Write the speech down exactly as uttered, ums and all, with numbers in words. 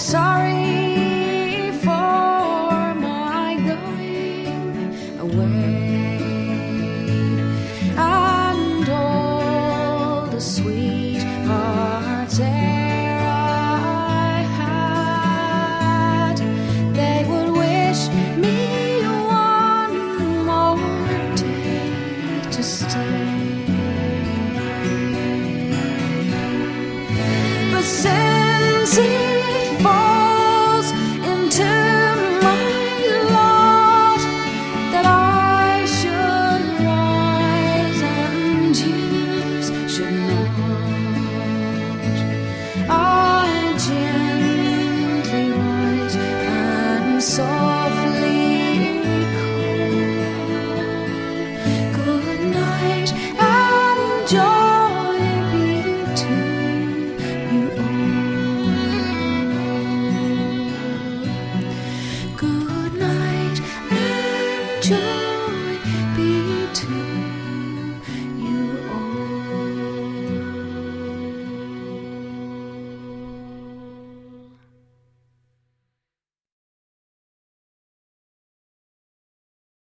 sorry for my going away, and all the sweethearts ere I had, they would wish me one more day to stay. But since it falls into my lot that I should rise and you should not, I gently rise and softly call good night and joy.